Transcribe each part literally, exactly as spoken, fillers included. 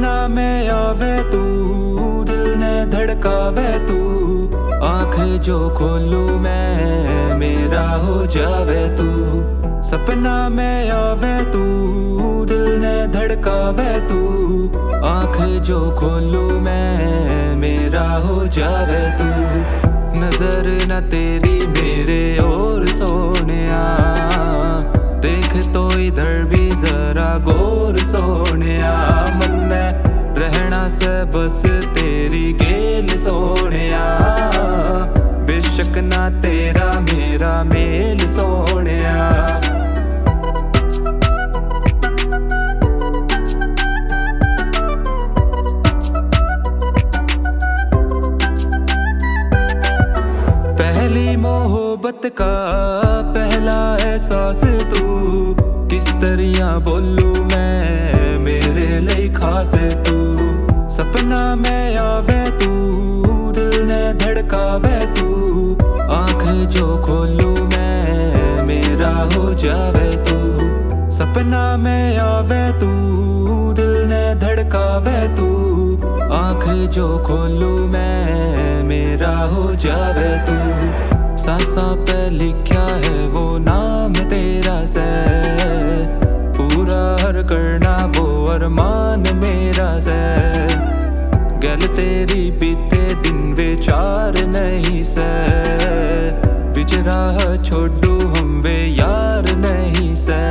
सपना में आवे तू, दिल ने धड़कावे तू। आँख जो खोलूं मैं, मेरा हो जावे तू। सपना में आवे तू, दिल ने धड़कावे तू। आँख जो खोलूं मैं, मेरा हो जावे तू। नजर न तेरी मेरे और सोनिया, देख तो इधर भी जरा गौर सोनिया। मन में रहना से बस तेरी गेल सोनिया, बेशक ना तेरा मेरा मेल सोनिया। पहली मोहब्बत का पहला एहसास तू, किस तरह बोलूं मैं मेरे लिए खास तू। सपना में आवे तू, दिल ने धड़कावे तू। आँख जो खोलूं मैं, मेरा हो जावे तू। सपना में आवे तू, दिल ने धड़कावे तू। आँख जो खोलूं मैं, मेरा हो जावे तू। सांसां पे लिखा है वो नाम तेरा से, पूरा हर करना वो अरमान मेरा से। गल तेरी बीते दिन विचार नहीं से, बिचराह छोड़ू हम वे यार नहीं से।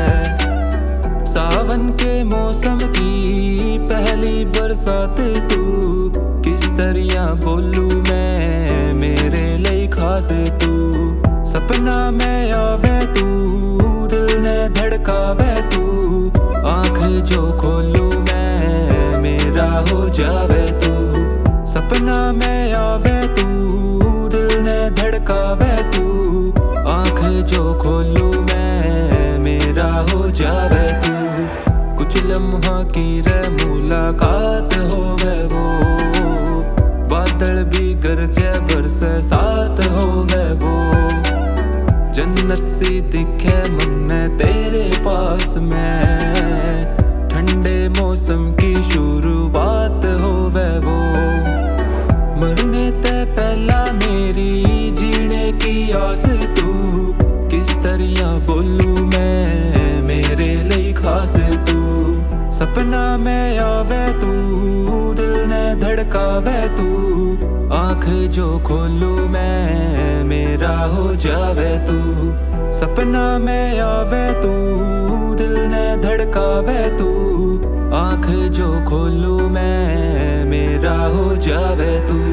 सावन के मौसम की पहली बरसात तू, किस तरह बोलूं मैं मेरे लिए खास तू। सपना में आवे तू, दिल ने धड़कावे तू। आँख जो खोलूं मैं, मेरा हो जावे तू। सपना में आवे तू, दिल ने धड़कावे तू। आँख जो खोलूं मैं, मेरा हो जावे तू। कुछ लम्हा की रे मुलाकात होवे वो, बादल भी गरजे बरसे साथ होवे वो। जन्नत सी दिखे मन तेरे पास में, ठंडे मौसम की शुरुआत होवे वो। मरने ते पहला मेरी जीने की आस तू, किस तरह बोलूं मैं मेरे लिए खास तू। सपना में आवे तू, दिल ने धड़कावे तू। आँख जो खोलूं मैं, मेरा हो जावे तू। सपना में आवे तू, दिल ने धड़कावे तू। आँख जो खोलूं मैं, मेरा हो जावे तू।